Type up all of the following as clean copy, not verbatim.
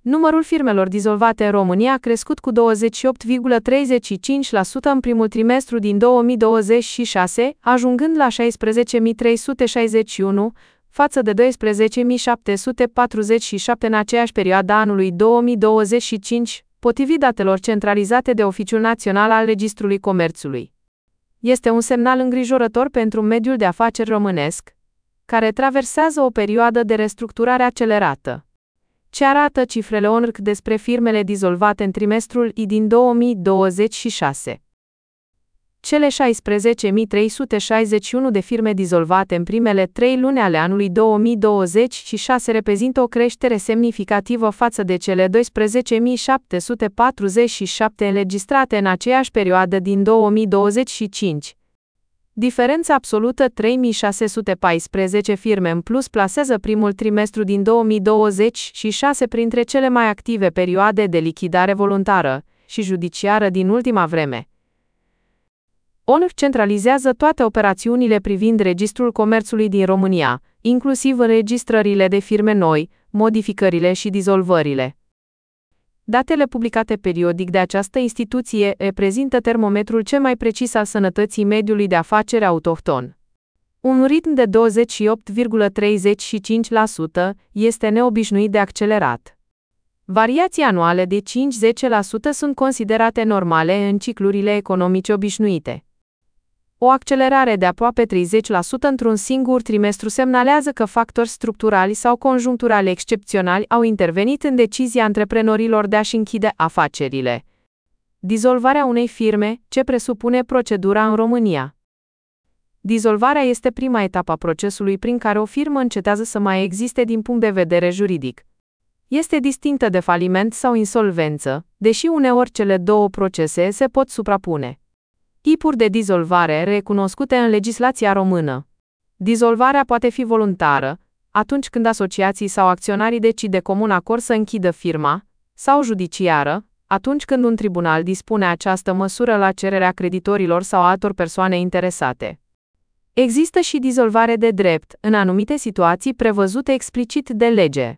Numărul firmelor dizolvate în România a crescut cu 28,35% în primul trimestru din 2026, ajungând la 16.361, față de 12.747 în aceeași perioadă a anului 2025, potrivit datelor centralizate de Oficiul Național al Registrului Comerțului. Este un semnal îngrijorător pentru mediul de afaceri românesc, care traversează o perioadă de restructurare accelerată. Ce arată cifrele ONRC despre firmele dizolvate în trimestrul I din 2026? Cele 16.361 de firme dizolvate în primele 3 luni ale anului 2026 reprezintă o creștere semnificativă față de cele 12.747 înregistrate în aceeași perioadă din 2025. Diferența absolută 3.614 firme în plus plasează primul trimestru din 2026 printre cele mai active perioade de lichidare voluntară și judiciară din ultima vreme. ONRC centralizează toate operațiunile privind Registrul Comerțului din România, inclusiv înregistrările de firme noi, modificările și dizolvările. Datele publicate periodic de această instituție reprezintă termometrul cel mai precis al sănătății mediului de afaceri autohton. Un ritm de 28,35% este neobișnuit de accelerat. Variații anuale de 5-10% sunt considerate normale în ciclurile economice obișnuite. O accelerare de aproape 30% într-un singur trimestru semnalează că factori structurali sau conjuncturali excepționali au intervenit în decizia antreprenorilor de a-și închide afacerile. Dizolvarea unei firme, ce presupune procedura în România? Dizolvarea este prima etapă a procesului prin care o firmă încetează să mai existe din punct de vedere juridic. Este distinctă de faliment sau insolvență, deși uneori cele două procese se pot suprapune. Tipuri de dizolvare recunoscute în legislația română. Dizolvarea poate fi voluntară, atunci când asociații sau acționarii decid de comun acord să închidă firma, sau judiciară, atunci când un tribunal dispune această măsură la cererea creditorilor sau altor persoane interesate. Există și dizolvare de drept, în anumite situații prevăzute explicit de lege.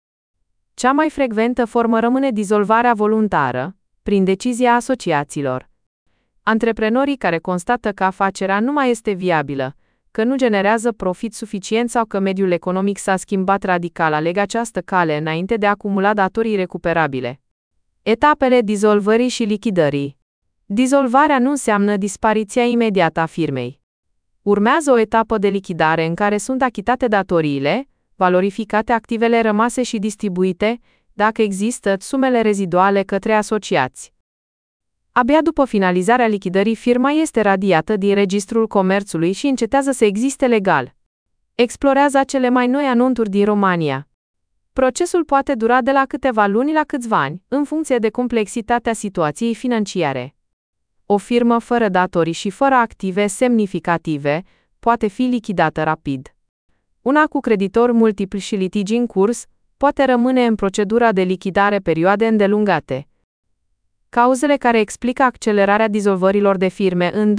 Cea mai frecventă formă rămâne dizolvarea voluntară, prin decizia asociațiilor. Antreprenorii care constată că afacerea nu mai este viabilă, că nu generează profit suficient sau că mediul economic s-a schimbat radical aleg această cale înainte de a acumula datorii recuperabile. Etapele dizolvării și lichidării. Dizolvarea nu înseamnă dispariția imediată a firmei. Urmează o etapă de lichidare în care sunt achitate datoriile, valorificate activele rămase și distribuite, dacă există, sumele reziduale către asociați. Abia după finalizarea lichidării, firma este radiată din Registrul Comerțului și încetează să existe legal. Explorează cele mai noi anunțuri din România. Procesul poate dura de la câteva luni la câțiva ani, în funcție de complexitatea situației financiare. O firmă fără datorii și fără active semnificative poate fi lichidată rapid. Una cu creditori multipli și litigi în curs poate rămâne în procedura de lichidare perioade îndelungate. Cauzele care explică accelerarea dizolvărilor de firme în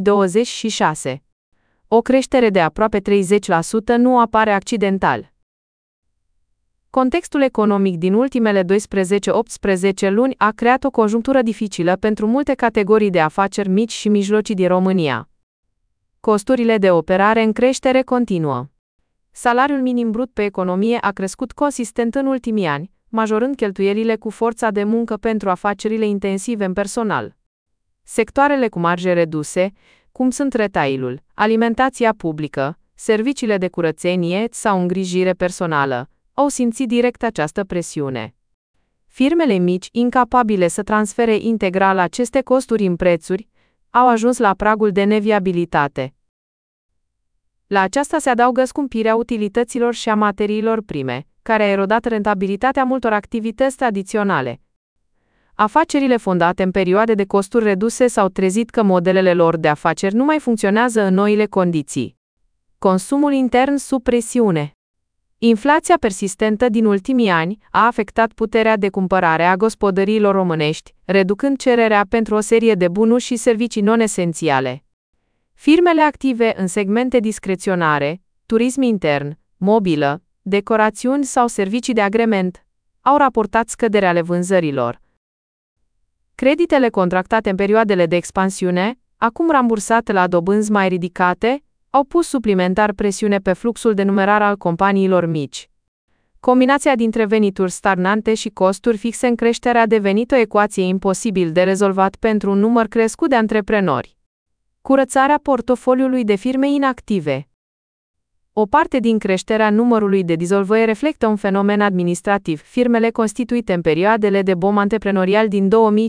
2026. O creștere de aproape 30% nu apare accidental. Contextul economic din ultimele 12-18 luni a creat o conjunctură dificilă pentru multe categorii de afaceri mici și mijlocii din România. Costurile de operare în creștere continuă. Salariul minim brut pe economie a crescut consistent în ultimii ani, majorând cheltuielile cu forța de muncă pentru afacerile intensive în personal. Sectoarele cu marje reduse, cum sunt retailul, alimentația publică, serviciile de curățenie sau îngrijire personală, au simțit direct această presiune. Firmele mici, incapabile să transfere integral aceste costuri în prețuri, au ajuns la pragul de neviabilitate. La aceasta se adaugă scumpirea utilităților și a materiilor prime, care a erodat rentabilitatea multor activități tradiționale. Afacerile fondate în perioade de costuri reduse s-au trezit că modelele lor de afaceri nu mai funcționează în noile condiții. Consumul intern sub presiune. Inflația persistentă din ultimii ani a afectat puterea de cumpărare a gospodăriilor românești, reducând cererea pentru o serie de bunuri și servicii non-esențiale. Firmele active în segmente discreționare, turism intern, mobilă, decorațiuni sau servicii de agrement, au raportat scăderi ale vânzărilor. Creditele contractate în perioadele de expansiune, acum rambursate la dobânzi mai ridicate, au pus suplimentar presiune pe fluxul de numerar al companiilor mici. Combinația dintre venituri stagnante și costuri fixe în creștere a devenit o ecuație imposibil de rezolvat pentru un număr crescut de antreprenori. Curățarea portofoliului de firme inactive. O parte din creșterea numărului de dizolvări reflectă un fenomen administrativ. Firmele constituite în perioadele de boom antreprenorial din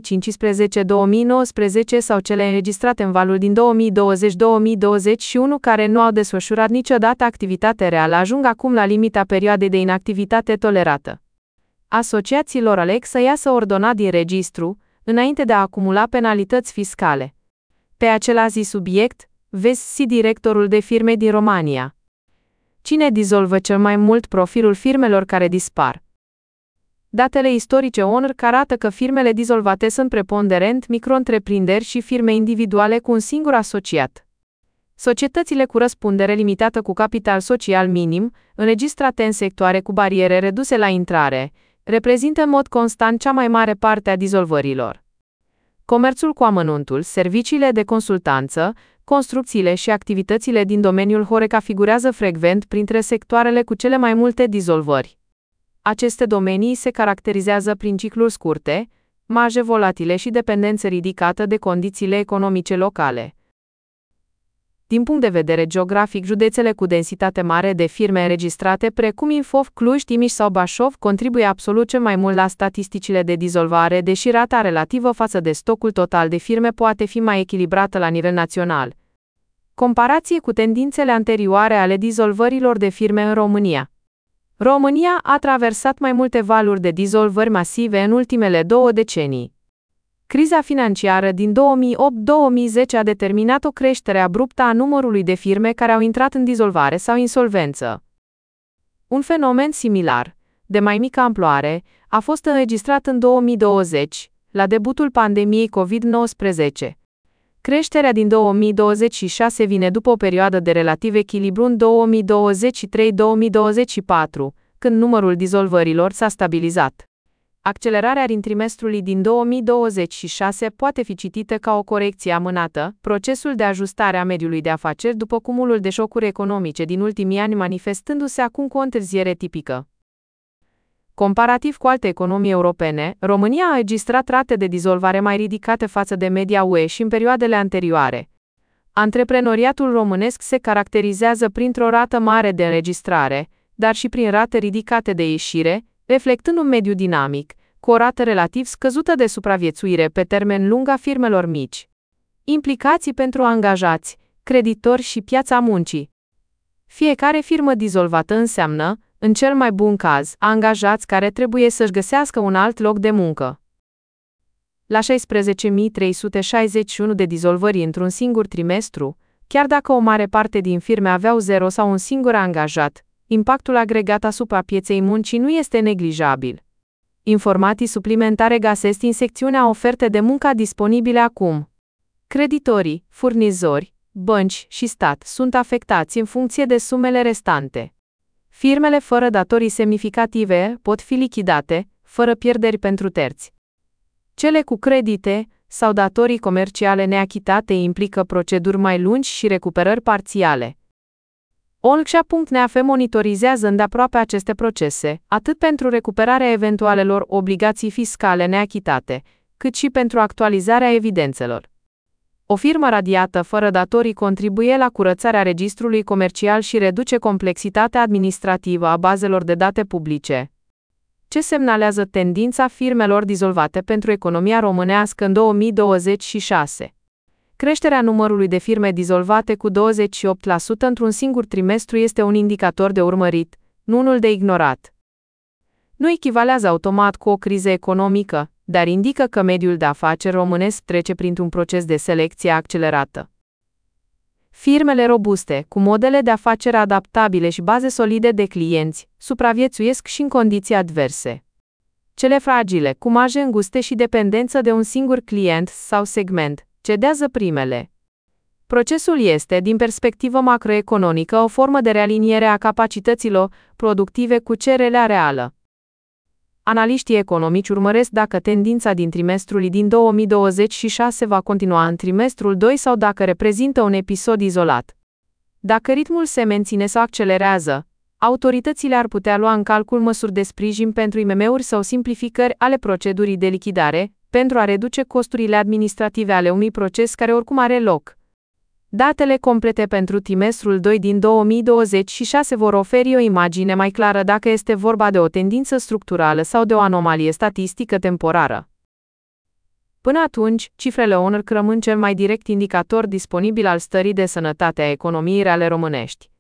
2015-2019 sau cele înregistrate în valul din 2020-2021 care nu au desfășurat niciodată activitate reală ajung acum la limita perioadei de inactivitate tolerată. Asociațiilor aleg să iasă ordonat din registru, înainte de a acumula penalități fiscale. Pe același subiect, vezi directorul de firme din România. Cine dizolvă cel mai mult profilul firmelor care dispar? Datele istorice ONR arată că firmele dizolvate sunt preponderent micro-întreprinderi și firme individuale cu un singur asociat. Societățile cu răspundere limitată cu capital social minim, înregistrate în sectoare cu bariere reduse la intrare, reprezintă în mod constant cea mai mare parte a dizolvărilor. Comerțul cu amănuntul, serviciile de consultanță, construcțiile și activitățile din domeniul Horeca figurează frecvent printre sectoarele cu cele mai multe dizolvări. Aceste domenii se caracterizează prin cicluri scurte, marje volatile și dependență ridicată de condițiile economice locale. Din punct de vedere geografic, județele cu densitate mare de firme înregistrate, precum Ilfov, Cluj, Timiș sau Brașov, contribuie absolut cel mai mult la statisticile de dizolvare, deși rata relativă față de stocul total de firme poate fi mai echilibrată la nivel național. Comparație cu tendințele anterioare ale dizolvărilor de firme în România. România a traversat mai multe valuri de dizolvări masive în ultimele 2 decenii. Criza financiară din 2008-2010 a determinat o creștere abruptă a numărului de firme care au intrat în dizolvare sau insolvență. Un fenomen similar, de mai mică amploare, a fost înregistrat în 2020, la debutul pandemiei COVID-19. Creșterea din 2026 vine după o perioadă de relativ echilibru în 2023-2024, când numărul dizolvărilor s-a stabilizat. Accelerarea din trimestrului din 2026 poate fi citită ca o corecție amânată, procesul de ajustare a mediului de afaceri după cumulul de șocuri economice din ultimii ani manifestându-se acum cu o întârziere tipică. Comparativ cu alte economii europene, România a înregistrat rate de dizolvare mai ridicate față de media UE și în perioadele anterioare. Antreprenoriatul românesc se caracterizează printr-o rată mare de înregistrare, dar și prin rate ridicate de ieșire, reflectând un mediu dinamic, cu o rată relativ scăzută de supraviețuire pe termen lung a firmelor mici. Implicații pentru angajați, creditori și piața muncii. Fiecare firmă dizolvată înseamnă, în cel mai bun caz, angajați care trebuie să-și găsească un alt loc de muncă. La 16.361 de dizolvări într-un singur trimestru, chiar dacă o mare parte din firme aveau 0 sau un singur angajat, impactul agregat asupra pieței muncii nu este neglijabil. Informații suplimentare găsesc în secțiunea oferte de muncă disponibile acum. Creditorii, furnizori, bănci și stat sunt afectați în funcție de sumele restante. Firmele fără datorii semnificative pot fi lichidate, fără pierderi pentru terți. Cele cu credite sau datorii comerciale neachitate implică proceduri mai lungi și recuperări parțiale. ONCSA.NEAF monitorizează îndeaproape aceste procese, atât pentru recuperarea eventualelor obligații fiscale neachitate, cât și pentru actualizarea evidențelor. O firmă radiată fără datorii contribuie la curățarea registrului comercial și reduce complexitatea administrativă a bazelor de date publice. Ce semnalează tendința firmelor dizolvate pentru economia românească în 2026? Creșterea numărului de firme dizolvate cu 28% într-un singur trimestru este un indicator de urmărit, nu unul de ignorat. Nu echivalează automat cu o criză economică, dar indică că mediul de afaceri românesc trece printr-un proces de selecție accelerată. Firmele robuste, cu modele de afaceri adaptabile și baze solide de clienți, supraviețuiesc și în condiții adverse. Cele fragile, cu marje înguste și dependență de un singur client sau segment, cedează primele. Procesul este, din perspectivă macroeconomică, o formă de realiniere a capacităților productive cu cererea reală. Analiștii economici urmăresc dacă tendința din trimestrul din 2026 va continua în trimestrul 2 sau dacă reprezintă un episod izolat. Dacă ritmul se menține sau accelerează, autoritățile ar putea lua în calcul măsuri de sprijin pentru IMM-uri sau simplificări ale procedurii de lichidare, pentru a reduce costurile administrative ale unui proces care oricum are loc. Datele complete pentru trimestrul 2 din 2026 vor oferi o imagine mai clară dacă este vorba de o tendință structurală sau de o anomalie statistică temporară. Până atunci, cifrele ONR rămân cel mai direct indicator disponibil al stării de sănătate a economiei reale românești.